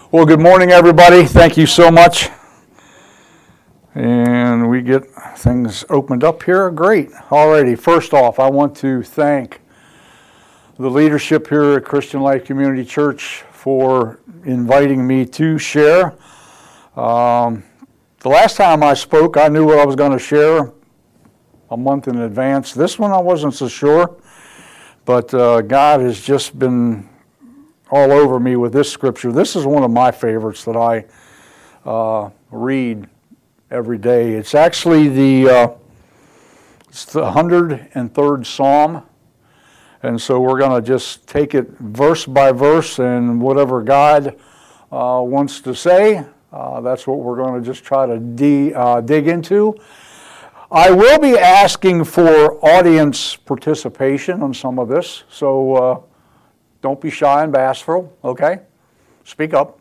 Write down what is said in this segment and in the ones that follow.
Well, good morning, everybody. Thank you so much. And we get things opened up here. Great. Alrighty. First off, I want to thank the leadership here at Christian Life Community Church for inviting me to share. The last time I spoke, I knew what I was going to share a month in advance. This one I wasn't so sure, but God has just been all over me with this scripture. This is one of my favorites that I read every day. It's actually the 103rd Psalm, and so we're going to just take it verse by verse, and whatever God wants to say, that's what we're going to just try to dig into. I will be asking for audience participation on some of this, so don't be shy and bashful, okay? Speak up.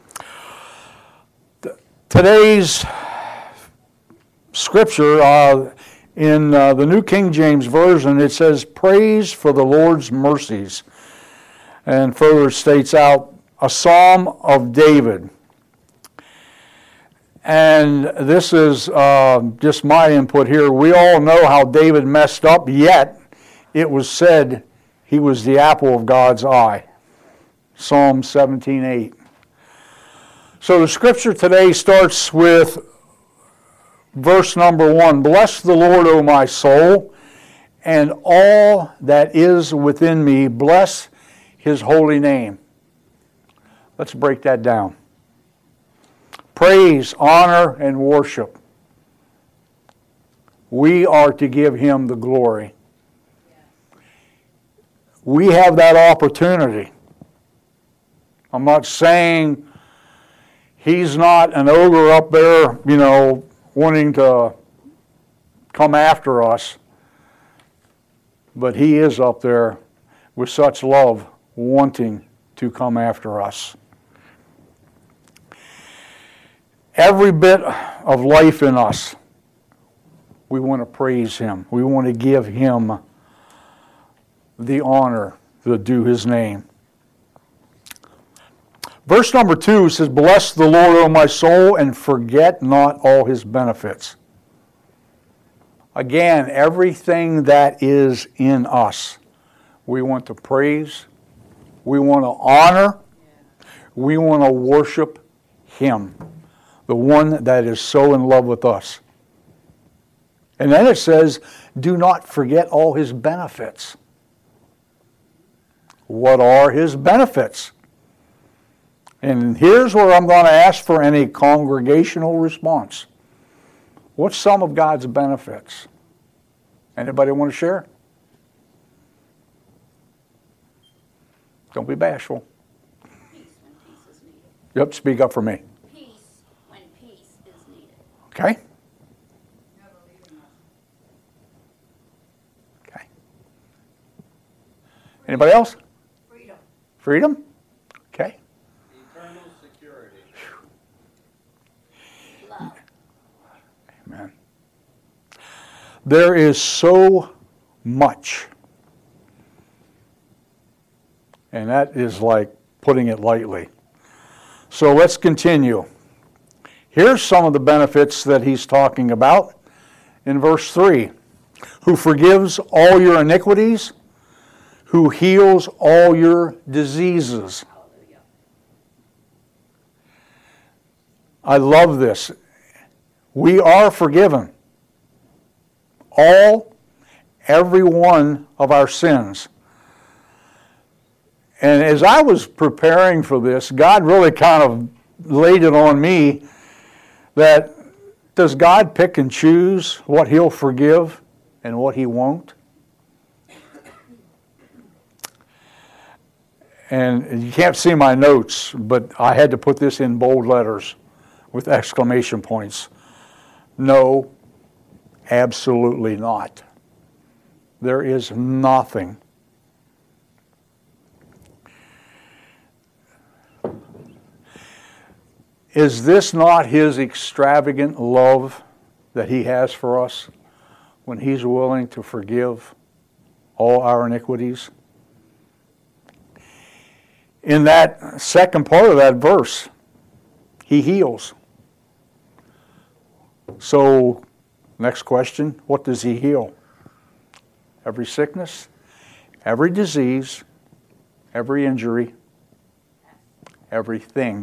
Today's scripture in the New King James Version, it says, "Praise for the Lord's mercies," and further states out, a psalm of David. And this is just my input here. We all know how David messed up, yet it was said he was the apple of God's eye. Psalm 17:8. So the scripture today starts with verse number 1. "Bless the Lord, O my soul, and all that is within me, bless his holy name." Let's break that down. Praise, honor, and worship. We are to give him the glory. We have that opportunity. I'm not saying he's not an ogre up there, wanting to come after us, but he is up there with such love, wanting to come after us. Every bit of life in us, we want to praise him. We want to give him the honor to due his name. Verse number 2 says, "Bless the Lord, O my soul, and forget not all his benefits." Again, everything that is in us, we want to praise, we want to honor, we want to worship him, the one that is so in love with us. And then it says, "Do not forget all his benefits." What are his benefits? And here's where I'm going to ask for any congregational response. What's some of God's benefits? Anybody want to share? Don't be bashful. Peace when peace is needed. Yep, speak up for me. Peace when peace is needed. Okay? Never leaving us. Okay. Anybody else? Freedom. Freedom? Okay. Eternal security. Love. Amen. There is so much, and that is like putting it lightly. So let's continue. Here's some of the benefits that he's talking about in verse 3. "Who forgives all your iniquities, who heals all your diseases." Hallelujah. I love this. We are forgiven. Every one of our sins. And as I was preparing for this, God really kind of laid it on me that does God pick and choose what he'll forgive and what he won't? And you can't see my notes, but I had to put this in bold letters with exclamation points. No, absolutely not. There is nothing. Is this not his extravagant love that he has for us when he's willing to forgive all our iniquities? in that second part of that verse, he heals. So, next question, what does he heal? Every sickness, every disease, every injury, everything.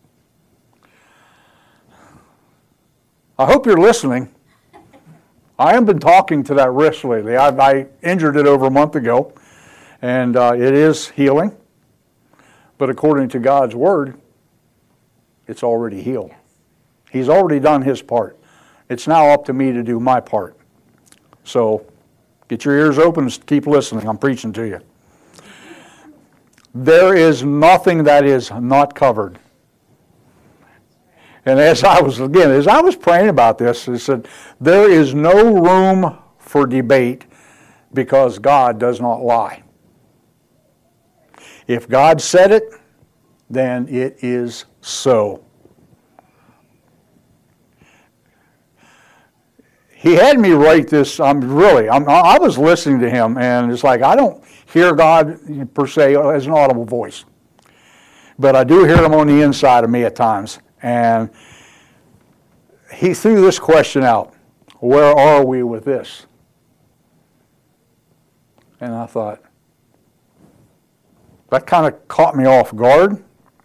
I hope you're listening. I haven't been talking to that wrist lately. I injured it over a month ago, and it is healing. But according to God's Word, it's already healed. He's already done his part. It's now up to me to do my part. So, get your ears open and keep listening. I'm preaching to you. There is nothing that is not covered. And as I was praying about this, I said, there is no room for debate because God does not lie. If God said it, then it is so. He had me write this, I was listening to him, and it's like, I don't hear God per se as an audible voice. But I do hear him on the inside of me at times. And he threw this question out, where are we with this? And I thought, that kind of caught me off guard.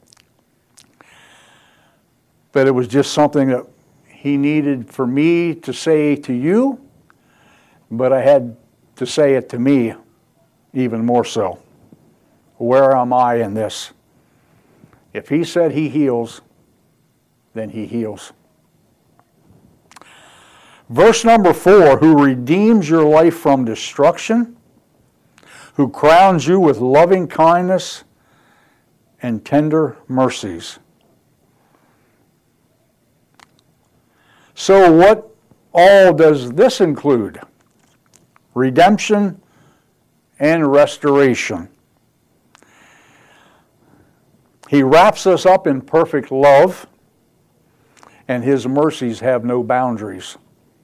But it was just something that he needed for me to say to you, but I had to say it to me even more so. Where am I in this? If he said he heals, then he heals. Verse number 4, who redeems your life from destruction, who crowns you with loving kindness and tender mercies. So what all does this include? Redemption and restoration. He wraps us up in perfect love, and his mercies have no boundaries.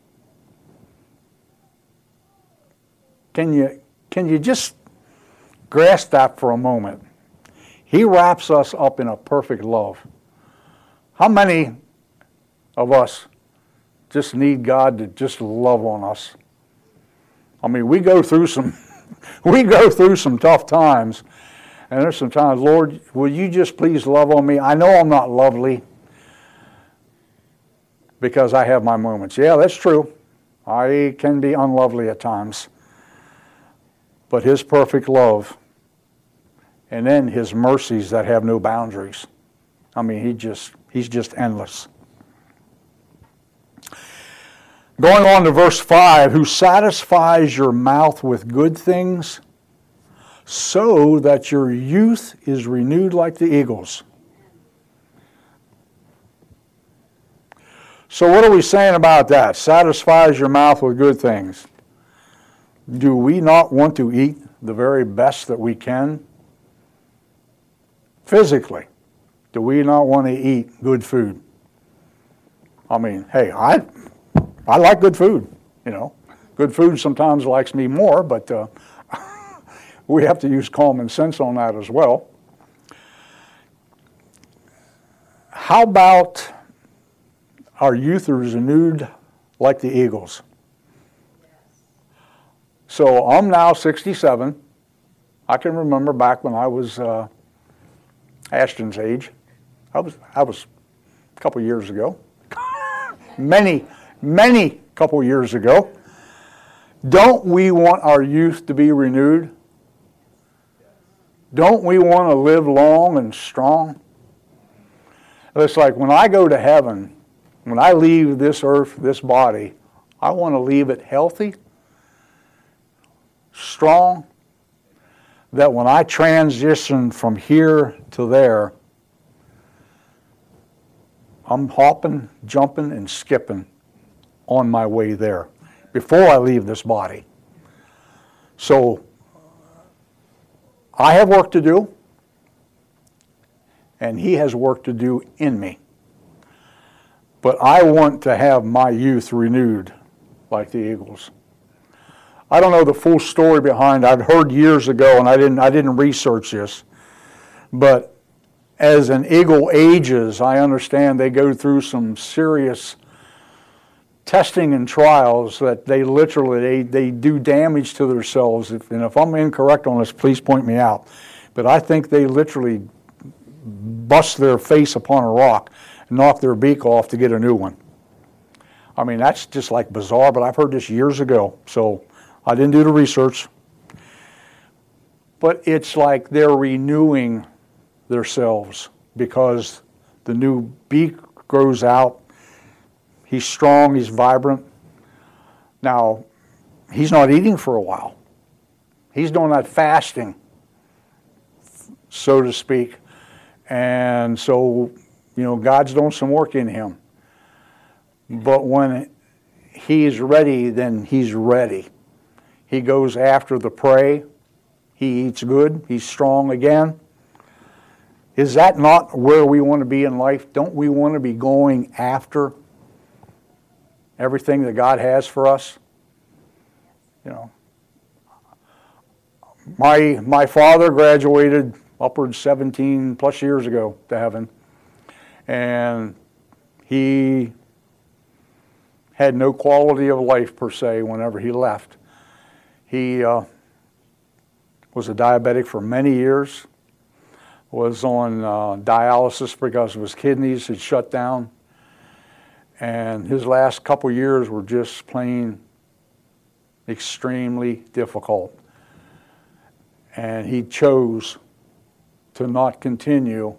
Can you just grasp that for a moment? He wraps us up in a perfect love. How many of us just need God to just love on us? I mean, we go through some tough times, and there's some times, Lord, will you just please love on me? I know I'm not lovely because I have my moments. Yeah, that's true. I can be unlovely at times. But his perfect love, and then his mercies that have no boundaries. I mean, he's just endless. Going on to verse 5, who satisfies your mouth with good things, so that your youth is renewed like the eagles. So what are we saying about that? Satisfies your mouth with good things. Do we not want to eat the very best that we can? Physically, do we not want to eat good food? I mean, hey, I like good food, you know. Good food sometimes likes me more, but we have to use common sense on that as well. How about our youth is renewed like the eagles? So I'm now 67. I can remember back when I was Ashton's age. I was a couple years ago. many couple years ago. Don't we want our youth to be renewed? Don't we want to live long and strong? It's like when I go to heaven, when I leave this earth, this body, I want to leave it healthy, strong, that when I transition from here to there, I'm hopping, jumping, and skipping on my way there before I leave this body. So I have work to do, and he has work to do in me. But I want to have my youth renewed like the eagles. I don't know the full story behind it. I'd heard years ago, and I didn't research this, But as an eagle ages, I understand they go through some serious testing and trials that they literally, they do damage to themselves. And if I'm incorrect on this, please point me out. But I think they literally bust their face upon a rock and knock their beak off to get a new one. I mean, that's just like bizarre, but I've heard this years ago, so I didn't do the research. But it's like they're renewing themselves because the new beak grows out. He's strong, he's vibrant. Now, he's not eating for a while. He's doing that fasting, so to speak. And so, God's doing some work in him. But when he's ready, then he's ready. He goes after the prey. He eats good. He's strong again. Is that not where we want to be in life? Don't we want to be going after everything that God has for us? My father graduated upwards 17 plus years ago to heaven, and he had no quality of life per se whenever he left. He was a diabetic for many years, was on dialysis because his kidneys had shut down, and his last couple years were just plain extremely difficult. And he chose to not continue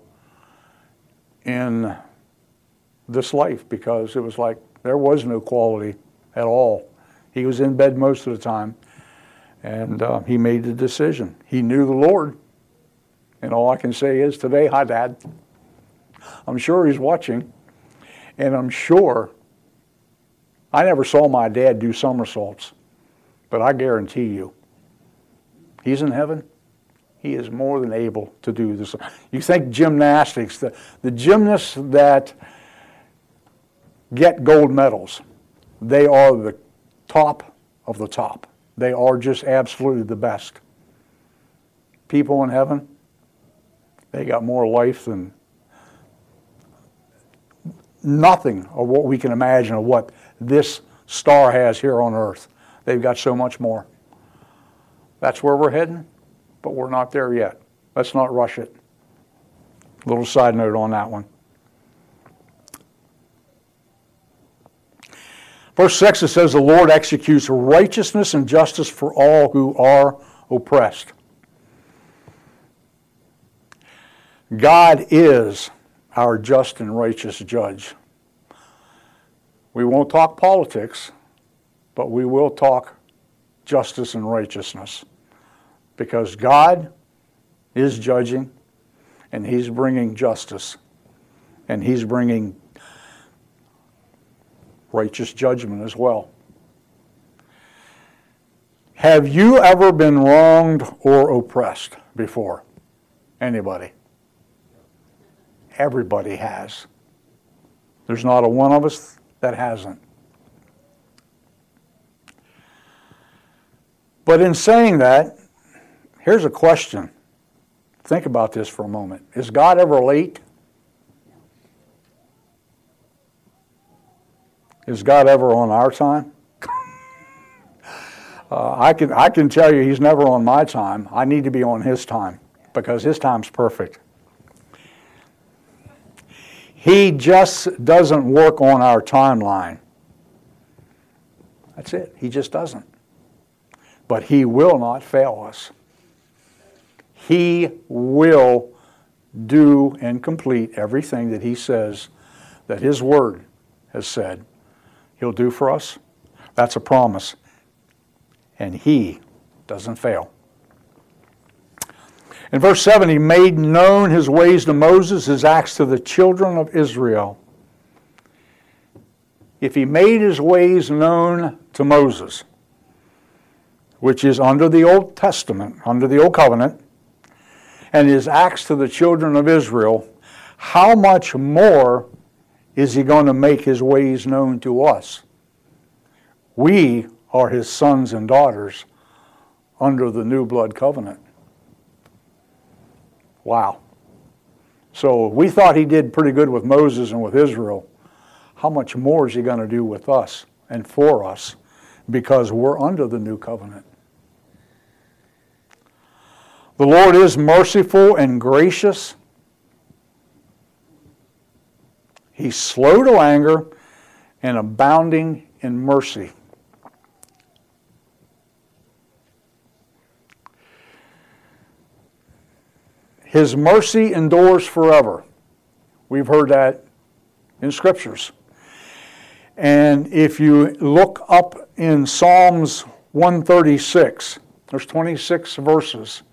in this life because it was like there was no quality at all. He was in bed most of the time, and he made the decision. He knew the Lord, and all I can say is today, hi, Dad. I'm sure he's watching, and I'm sure I never saw my dad do somersaults, but I guarantee you, he's in heaven. He is more than able to do this. You think gymnastics, the gymnasts that get gold medals, they are the top of the top. They are just absolutely the best. People in heaven, they got more life than nothing of what we can imagine of what this star has here on earth. They've got so much more. That's where we're heading, but we're not there yet. Let's not rush it. Little side note on that one. Verse 6, it says, the Lord executes righteousness and justice for all who are oppressed. God is our just and righteous judge. We won't talk politics, but we will talk justice and righteousness. Because God is judging, and He's bringing justice, and He's bringing righteous judgment as well. Have you ever been wronged or oppressed before? Anybody? Everybody has. There's not a one of us that hasn't. But in saying that, here's a question. Think about this for a moment. Is God ever late? Is God ever on our time? I can tell you He's never on my time. I need to be on His time because His time's perfect. He just doesn't work on our timeline. That's it. He just doesn't. But He will not fail us. He will do and complete everything that He says that His Word has said He'll do for us. That's a promise. And He doesn't fail. In verse 7, He made known His ways to Moses, His acts to the children of Israel. If He made His ways known to Moses, which is under the Old Testament, under the Old Covenant, and His acts to the children of Israel, how much more is He going to make His ways known to us? We are His sons and daughters under the new blood covenant. Wow. So we thought he did pretty good with Moses and with Israel. How much more is he going to do with us and for us because we're under the new covenant? The Lord is merciful and gracious. He's slow to anger and abounding in mercy. His mercy endures forever. We've heard that in scriptures. And if you look up in Psalms 136, there's 26 verses.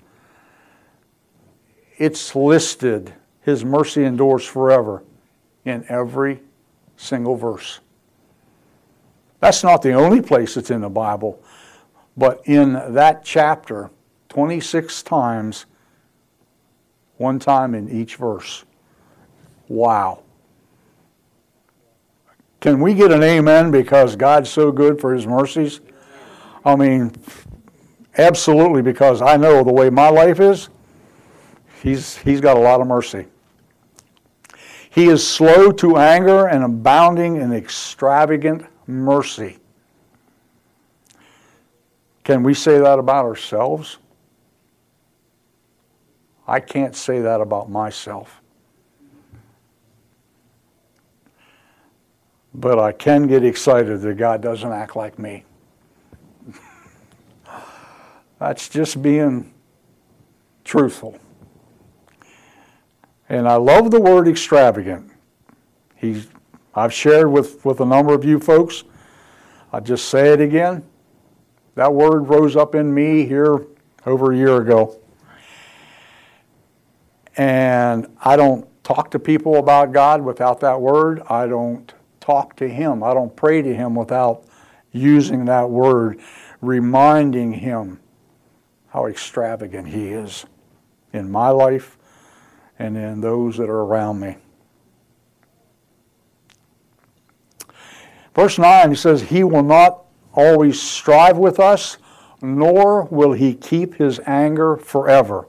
It's listed, His mercy endures forever, in every single verse. That's not the only place it's in the Bible, but in that chapter, 26 times, one time in each verse. Wow. Can we get an amen because God's so good for His mercies? I mean, absolutely, because I know the way my life is, He's got a lot of mercy. He is slow to anger and abounding in extravagant mercy. Can we say that about ourselves? I can't say that about myself. But I can get excited that God doesn't act like me. That's just being truthful. And I love the word extravagant. I've shared with a number of you folks. I'll just say it again. That word rose up in me here over a year ago. And I don't talk to people about God without that word. I don't talk to Him. I don't pray to Him without using that word, reminding Him how extravagant He is in my life and in those that are around me. Verse 9, he says, He will not always strive with us, nor will He keep His anger forever.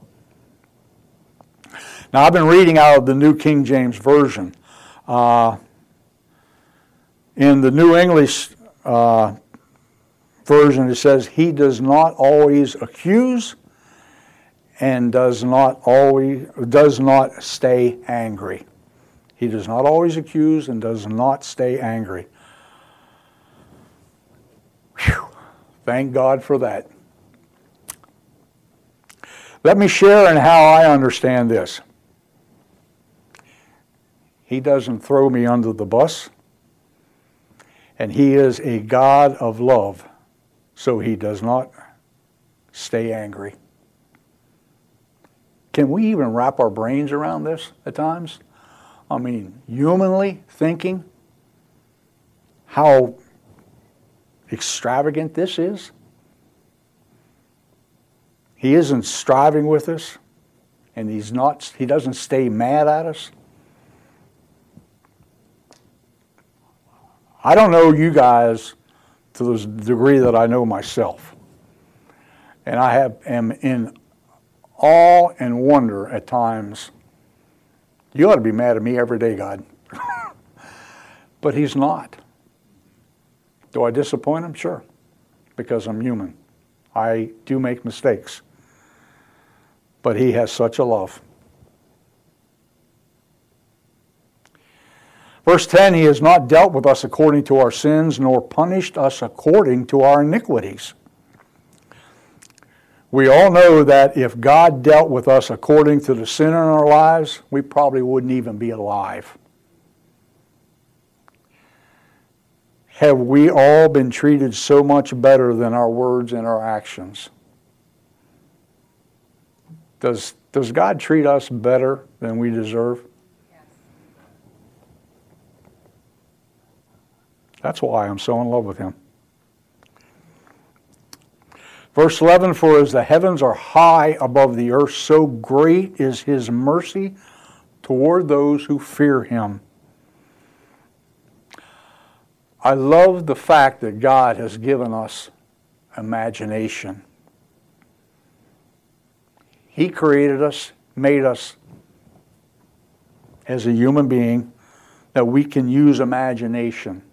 Now, I've been reading out of the New King James Version. In the New English version, it says, He does not always accuse and does not stay angry. He does not always accuse and does not stay angry. Whew. Thank God for that. Let me share in how I understand this. He doesn't throw me under the bus, and He is a God of love, so He does not stay angry. Can we even wrap our brains around this at times? I mean, humanly thinking how extravagant this is. He isn't striving with us, and He doesn't stay mad at us. I don't know you guys to the degree that I know myself. And I am in awe and wonder at times. You ought to be mad at me every day, God. But He's not. Do I disappoint Him? Sure. Because I'm human. I do make mistakes. But He has such a love. Verse 10, He has not dealt with us according to our sins, nor punished us according to our iniquities. We all know that if God dealt with us according to the sin in our lives, we probably wouldn't even be alive. Have we all been treated so much better than our words and our actions? Does God treat us better than we deserve? That's why I'm so in love with Him. Verse 11, For as the heavens are high above the earth, so great is His mercy toward those who fear Him. I love the fact that God has given us imagination. He created us, made us as a human being that we can use imagination.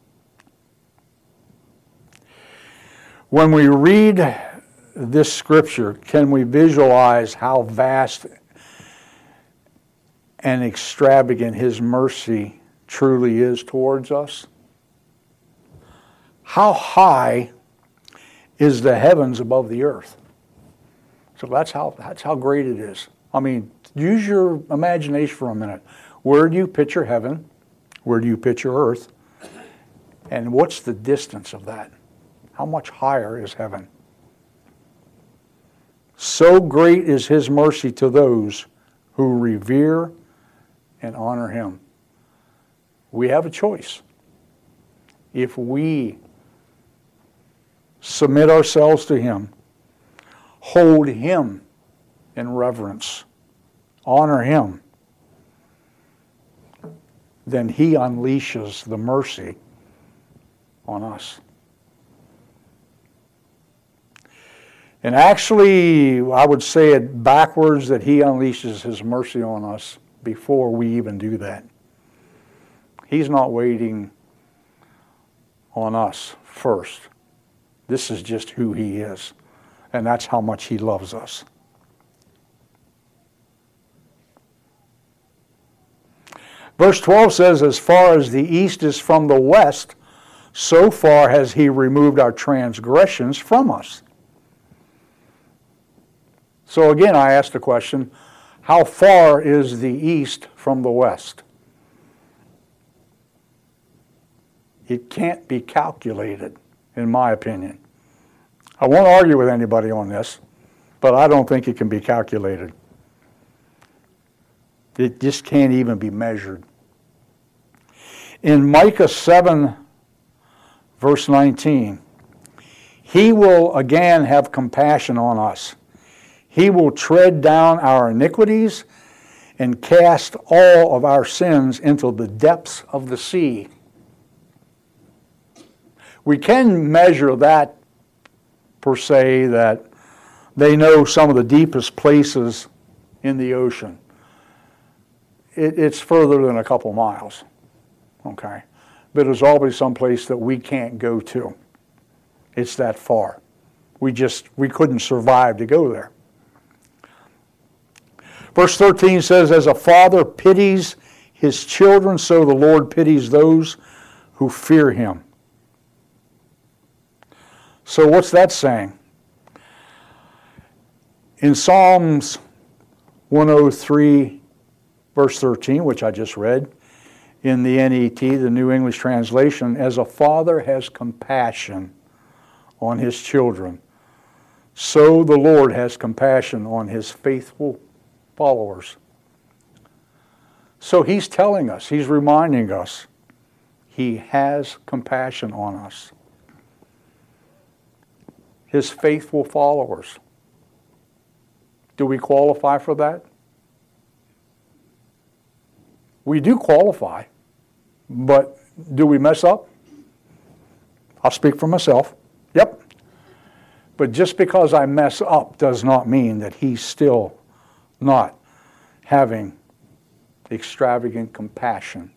When we read this scripture, can we visualize how vast and extravagant His mercy truly is towards us? How high is the heavens above the earth? So that's how great it is. I mean, use your imagination for a minute. Where do you picture heaven? Where do you picture earth? And what's the distance of that? How much higher is heaven? So great is His mercy to those who revere and honor Him. We have a choice. If we submit ourselves to Him, hold Him in reverence, honor Him, then He unleashes the mercy on us. And actually, I would say it backwards, that He unleashes His mercy on us before we even do that. He's not waiting on us first. This is just who He is. And that's how much He loves us. Verse 12 says, as far as the east is from the west, so far has He removed our transgressions from us. So again, I ask the question, how far is the east from the west? It can't be calculated, in my opinion. I won't argue with anybody on this, but I don't think it can be calculated. It just can't even be measured. In Micah 7, verse 19, He will again have compassion on us. He will tread down our iniquities and cast all of our sins into the depths of the sea. We can measure that, per se, that they know some of the deepest places in the ocean. It's further than a couple miles, okay? But there's always some place that we can't go to. It's that far. We couldn't survive to go there. Verse 13 says, as a father pities his children, so the Lord pities those who fear Him. So what's that saying? In Psalms 103, verse 13, which I just read, in the NET, the New English Translation, as a father has compassion on his children, so the Lord has compassion on His faithful followers. So He's telling us, He's reminding us, He has compassion on us. His faithful followers. Do we qualify for that? We do qualify, but do we mess up? I'll speak for myself. Yep. But just because I mess up does not mean that He's still not having extravagant compassion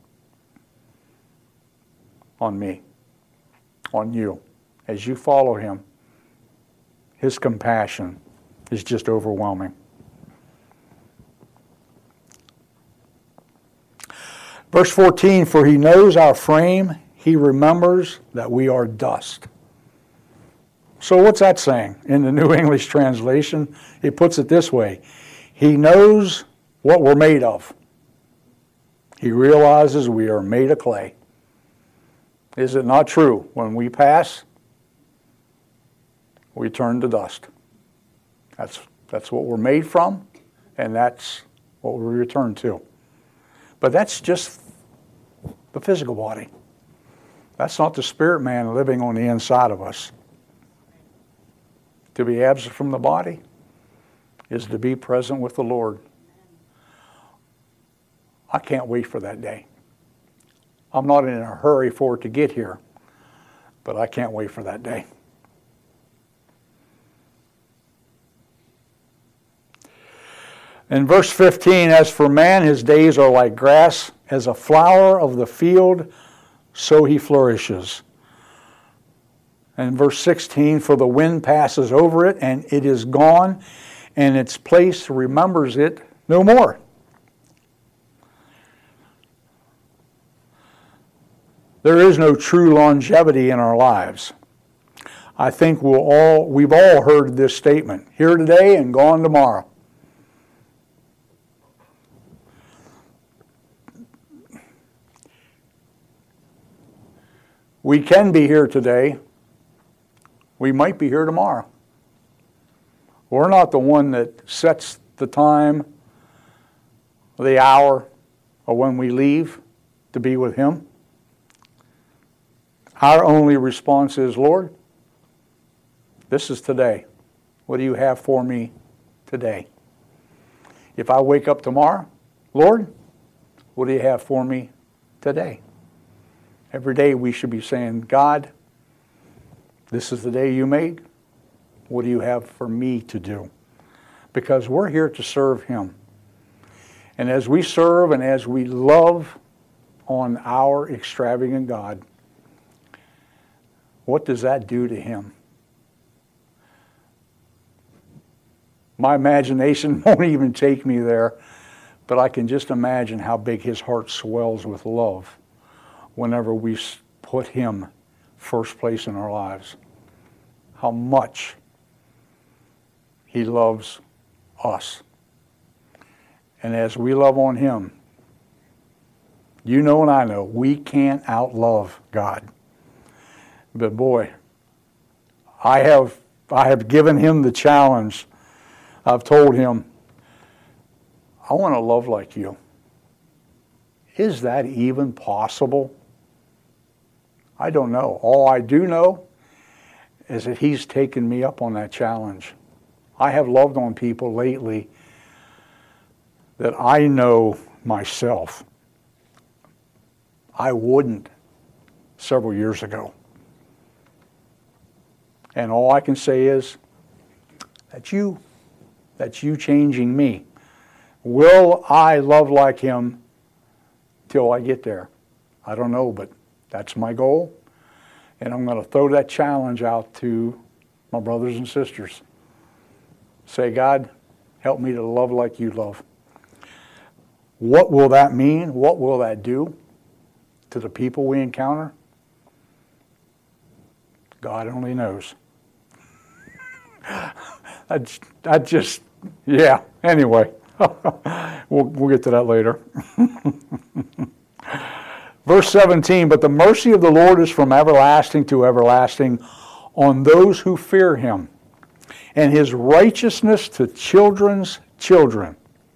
on me, on you. As you follow Him, His compassion is just overwhelming. Verse 14, for He knows our frame, He remembers that we are dust. So what's that saying? In the New English Translation, it puts it this way. He knows what we're made of. He realizes we are made of clay. Is it not true? When we pass, we turn to dust. That's what we're made from, and that's what we return to. But that's just the physical body. That's not the spirit man living on the inside of us. To be absent from the body is to be present with the Lord. I can't wait for that day. I'm not in a hurry for it to get here, but I can't wait for that day. In verse 15, as for man, his days are like grass, as a flower of the field, so he flourishes. And verse 16, for the wind passes over it, and it is gone, and its place remembers it no more. There is no true longevity in our lives. I think we've all heard this statement, here today and gone tomorrow. We can be here today. We might be here tomorrow. We're not the one that sets the time, the hour, or when we leave to be with Him. Our only response is, Lord, this is today. What do you have for me today? If I wake up tomorrow, Lord, what do you have for me today? Every day we should be saying, God, this is the day you made. What do you have for me to do? Because we're here to serve Him. And as we serve and as we love on our extravagant God, what does that do to Him? My imagination won't even take me there, but I can just imagine how big His heart swells with love whenever we put Him first place in our lives. How much He loves us. And as we love on Him, you know and I know, we can't outlove God. But boy, I have given Him the challenge. I've told Him, I want to love like you. Is that even possible? I don't know. All I do know is that He's taken me up on that challenge. I have loved on people lately that I know myself I wouldn't several years ago. And all I can say is, that's you. That's you changing me. Will I love like Him till I get there? I don't know, but that's my goal. And I'm going to throw that challenge out to my brothers and sisters. Say, God, help me to love like you love. What will that mean? What will that do to the people we encounter? God only knows. I just, yeah, anyway. We'll get to that later. Verse 17, but the mercy of the Lord is from everlasting to everlasting on those who fear Him, and His righteousness to children's children.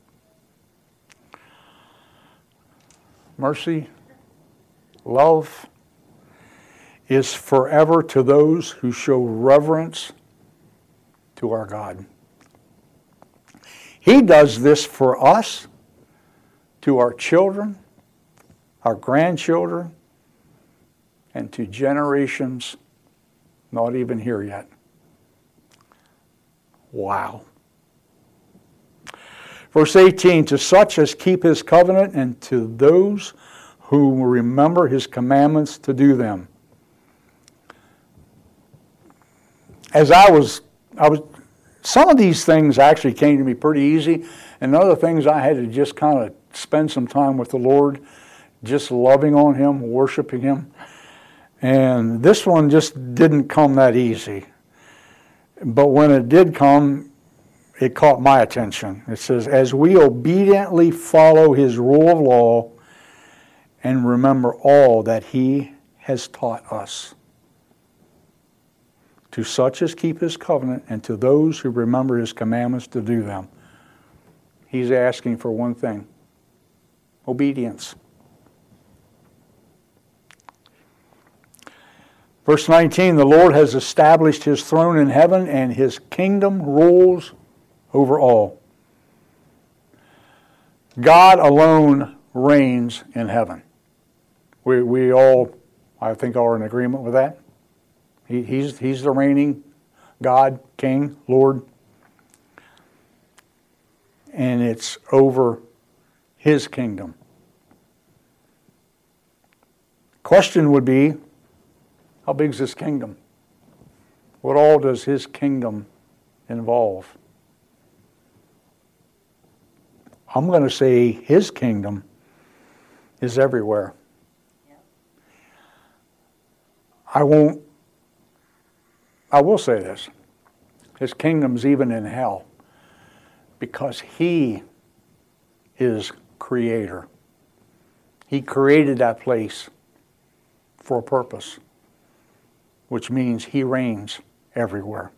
Mercy, love is forever to those who show reverence to our God. He does this for us, to our children, our grandchildren, and to generations not even here yet. Wow. Verse 18, to such as keep His covenant and to those who remember His commandments to do them. As I was, some of these things actually came to me pretty easy, and other things I had to just kind of spend some time with the Lord, just loving on Him, worshiping Him. And this one just didn't come that easy. But when it did come, it caught my attention. It says, as we obediently follow His rule of law and remember all that He has taught us. To such as keep His covenant and to those who remember His commandments to do them. He's asking for one thing: obedience. Verse 19, the Lord has established His throne in heaven, and His kingdom rules over all. God alone reigns in heaven. We all, I think, are in agreement with that. He's the reigning God, King, Lord. and it's over His kingdom. Question would be, how big is His kingdom? What all does His kingdom involve? I'm going to say His kingdom is everywhere. Yep. I will say this. His kingdom's even in hell because He is creator. He created that place for a purpose, which means He reigns everywhere.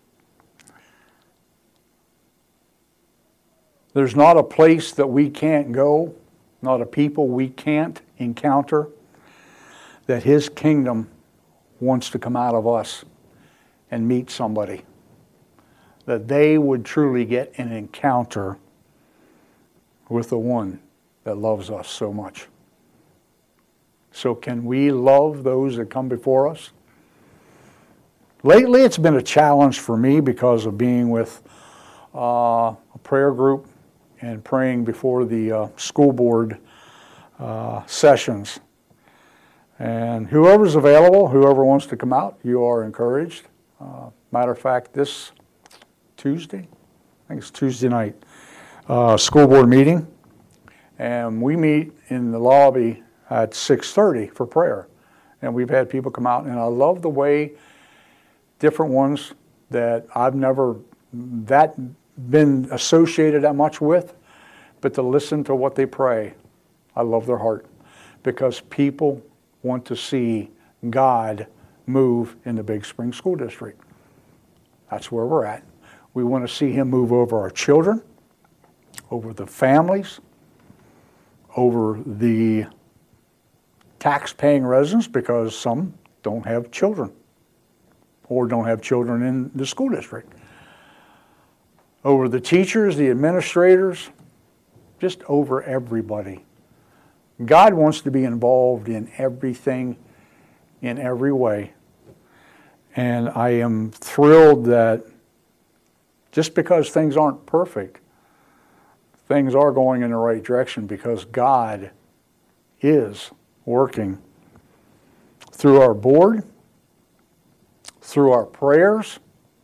There's not a place that we can't go, not a people we can't encounter, that His kingdom wants to come out of us and meet somebody. That they would truly get an encounter with the one that loves us so much. So can we love those that come before us? Lately it's been a challenge for me because of being with a prayer group and praying before the school board sessions. And whoever's available, whoever wants to come out, you are encouraged. Matter of fact, this Tuesday, I think it's Tuesday night, school board meeting. And we meet in the lobby at 6:30 for prayer. And we've had people come out, and I love the way different ones that I've never been associated that much with, but to listen to what they pray, I love their heart, because people want to see God move in the Big Spring School District. That's where we're at. We want to see Him move over our children, over the families, over the tax-paying residents, because some don't have children or don't have children in the school district, over the teachers, the administrators, just over everybody. God wants to be involved in everything, in every way. And I am thrilled that just because things aren't perfect, things are going in the right direction, because God is working through our board, through our prayers,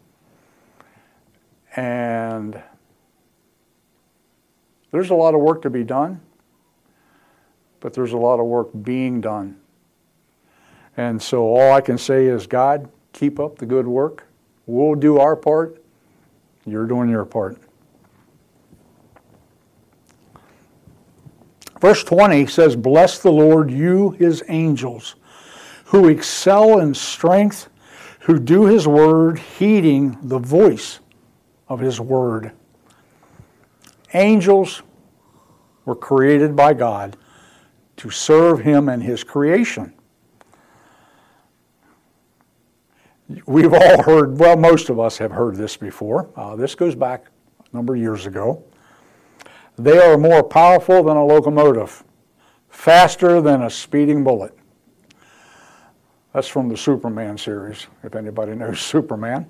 and there's a lot of work to be done, but there's a lot of work being done. And so all I can say is, God, keep up the good work. We'll do our part. You're doing your part. Verse 20 says, "Bless the Lord, you His angels, who excel in strength, who do His word, heeding the voice of His word." Angels were created by God to serve Him and His creation. We've all heard, well, most of us have heard this before. This goes back a number of years ago. They are more powerful than a locomotive, faster than a speeding bullet. That's from the Superman series, if anybody knows Superman.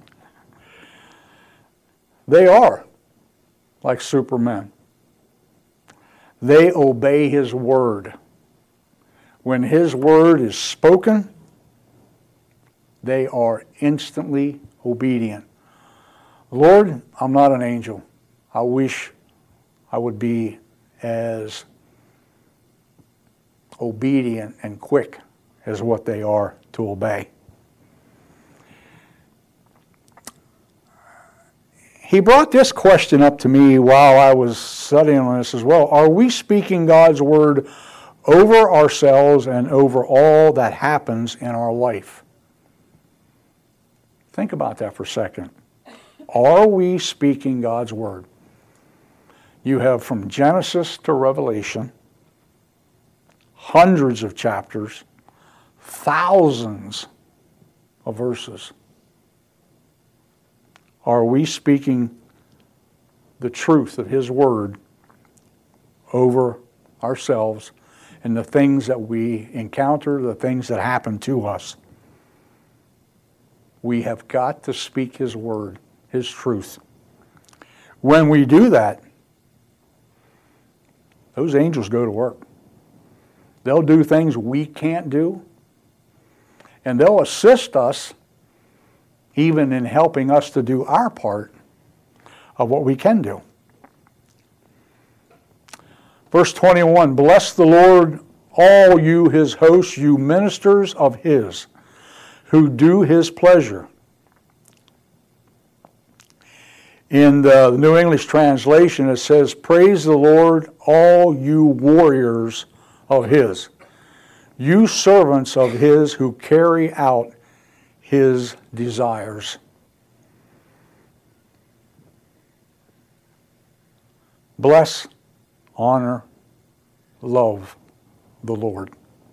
They are like supermen. They obey His word. When His word is spoken, they are instantly obedient. Lord, I'm not an angel. I wish I would be as obedient and quick as what they are to obey. He brought this question up to me while I was studying on this as well. Are we speaking God's word over ourselves and over all that happens in our life? Think about that for a second. Are we speaking God's word? You have from Genesis to Revelation, hundreds of chapters, thousands of verses. Are we speaking the truth of His word over ourselves and the things that we encounter, the things that happen to us? We have got to speak His word, His truth. When we do that, Those angels go to work. They'll do things we can't do. And they'll assist us even in helping us to do our part of what we can do. Verse 21, bless the Lord, all you his hosts, you ministers of his, who do his pleasure. In the New English translation, it says, praise the Lord, all you warriors of his, you servants of his who carry out his desires. Bless, honor, love the Lord.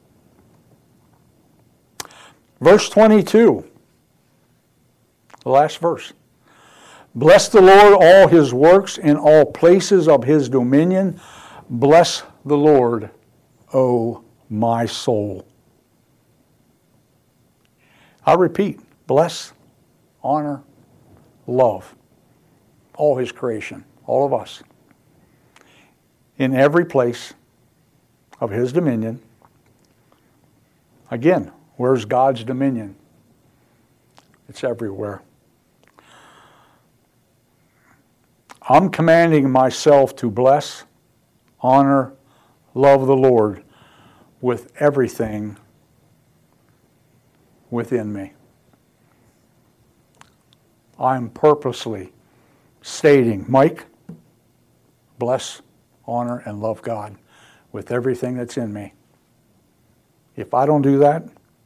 Verse 22, the last verse. Bless the Lord, all his works in all places of his dominion. Bless the Lord, O my soul. I repeat, bless, honor, love all his creation, all of us. In every place of his dominion. Again, where's God's dominion? It's everywhere. I'm commanding myself to bless, honor, love the Lord with everything within me. I'm purposely stating, Mike, bless, honor, and love God with everything that's in me. If I don't do that,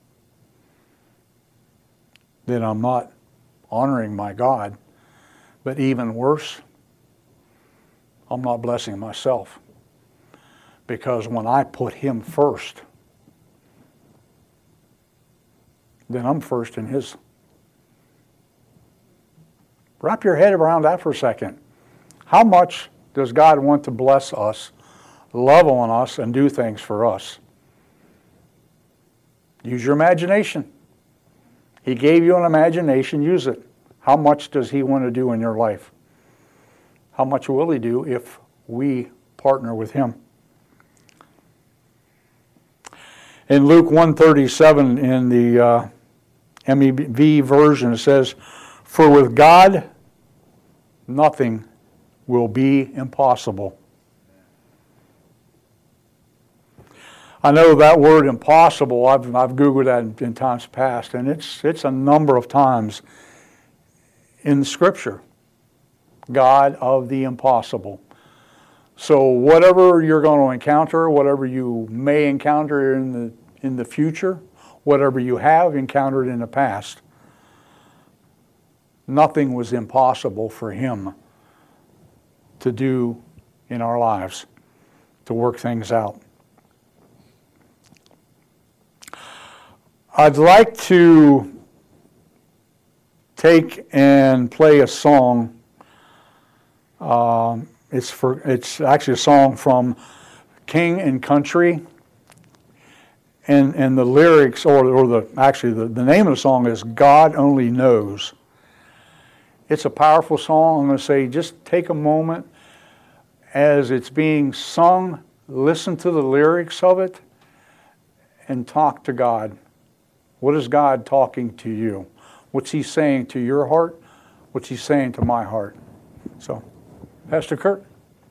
then I'm not honoring my God. But even worse, I'm not blessing myself. Because when I put him first, then I'm first in his. Wrap your head around that for a second. How much does God want to bless us, love on us, and do things for us? Use your imagination. He gave you an imagination, use it. How much does he want to do in your life? How much will he do if we partner with him? In Luke 1:37 in the MEV version, it says, for with God nothing will be impossible. I know that word impossible, I've Googled that in times past, and it's a number of times in Scripture. God of the impossible. So whatever you're going to encounter, whatever you may encounter in the future, whatever you have encountered in the past, nothing was impossible for him to do in our lives, to work things out. I'd like to take and play a song. It's actually a song from King and Country, and the lyrics, or the name of the song is God Only Knows. It's a powerful song. I'm going to say, just take a moment as it's being sung, listen to the lyrics of it, and talk to God. What is God talking to you? What's he saying to your heart? What's he saying to my heart? So, Pastor Kurt.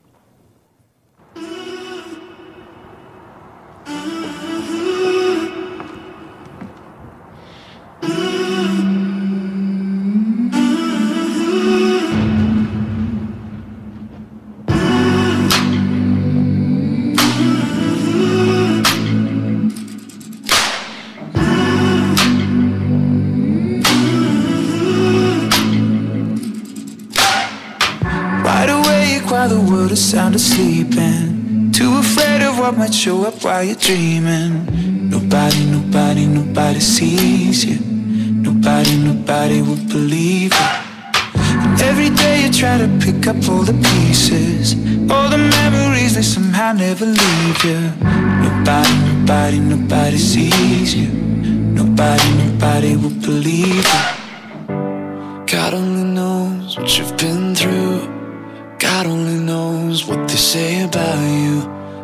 Sound asleep and too afraid of what might show up while you're dreaming. Nobody sees you. Nobody would believe it. And every day you try to pick up all the pieces, all the memories, they somehow never leave you. Nobody sees you. Nobody would believe it. God only knows what you've been through. God only knows what they say about you.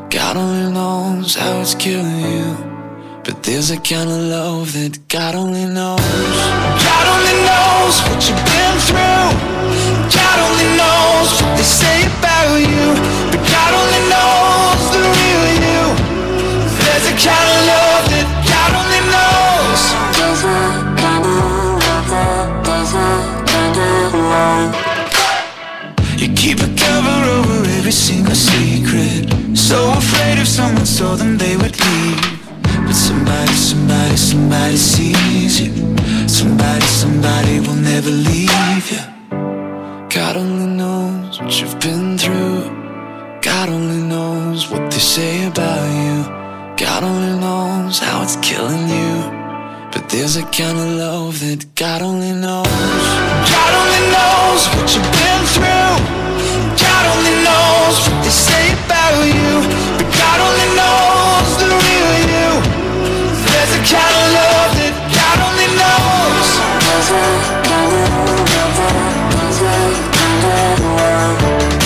God only knows how it's killing you. But there's a kind of love that God only knows. God only knows what you've been through. God only knows what they say about you. But God only knows the real you. There's a kind of love that God only knows. There's a kind of love there's a kind of love. You keep a cover over every single secret. So afraid if someone told them they would leave. But somebody sees you. Somebody will never leave you. God only knows what you've been through. God only knows what they say about you. God only knows how it's killing you. But there's a kind of love that God only knows. God only knows what you've been through. God only knows what they say about you. But God only knows the real you. There's a kind of love that God only knows. There's a kind of love, there's a kind of love.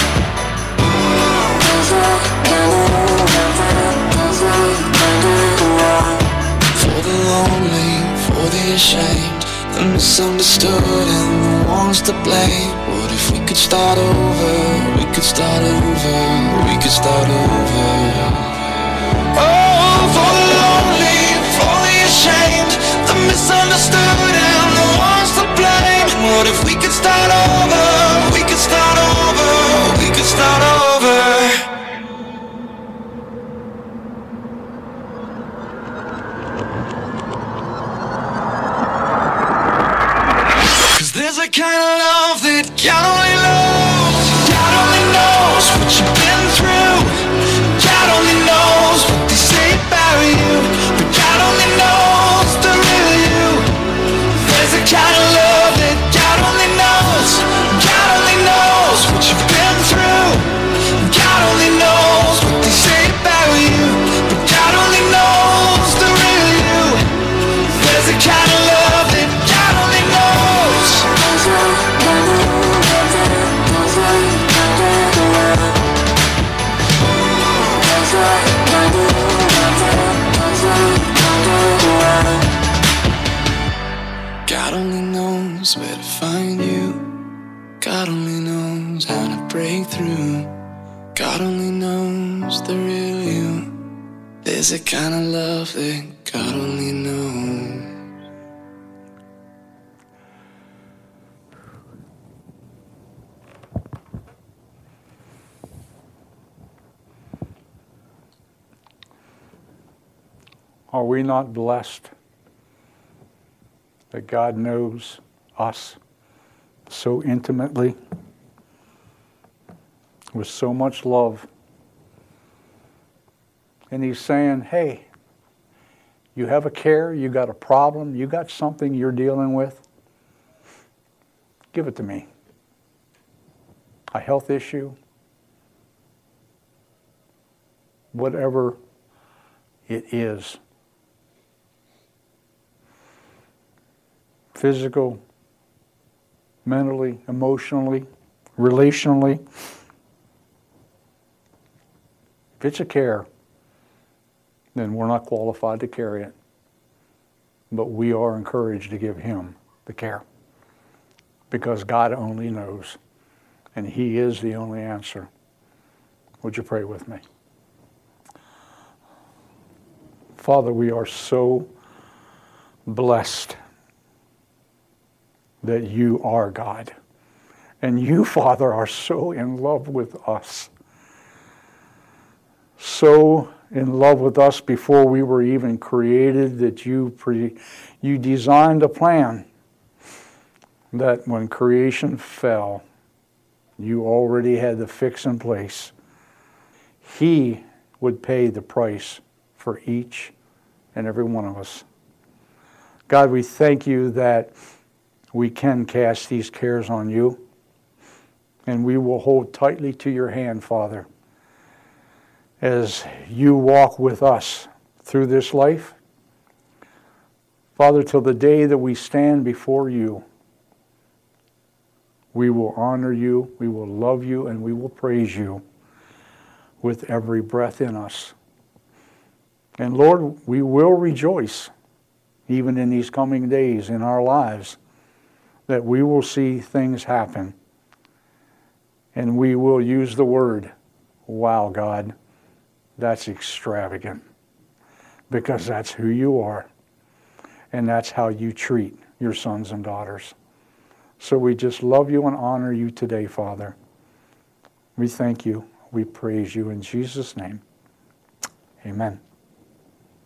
There's a kind of love, there's a kind of love. For the lonely, for the ashamed, the misunderstood and the ones to blame. What if we could start over? We could start over. We could start over. Oh, for the lonely, for the ashamed, the misunderstood and the ones to blame. What if we could start over? We could start over. We could start over. There's a kind of love that God only knows. God only knows what you've been through. God only knows what they say about you. But God only knows the real you. There's a kind of love that God only knows. God only knows what you've been through. God only knows what they say about you. But God only knows the real you. There's a kind of love that God only knows. God only knows where to find you. God only knows how to break through. God only knows the real you. There's a kind of love that God only knows. Are we not blessed that God knows us so intimately, with so much love? And He's saying, hey, you have a care, you got a problem, you got something you're dealing with, give it to me. A health issue, whatever it is. Physical, mentally, emotionally, relationally. If it's a care, then we're not qualified to carry it. But we are encouraged to give Him the care. Because God only knows. And He is the only answer. Would you pray with me? Father, we are so blessed that You are God. And You, Father, are so in love with us. So in love with us before we were even created that You designed a plan that when creation fell, You already had the fix in place. He would pay the price for each and every one of us. God, we thank You that we can cast these cares on You, and we will hold tightly to Your hand, Father, as You walk with us through this life. Father, till the day that we stand before You, we will honor You, we will love You, and we will praise You with every breath in us. And Lord, we will rejoice, even in these coming days in our lives, that we will see things happen. And we will use the word, wow, God, that's extravagant. Because that's who you are. And that's how you treat your sons and daughters. So we just love you and honor you today, Father. We thank you. We praise you in Jesus' name. Amen.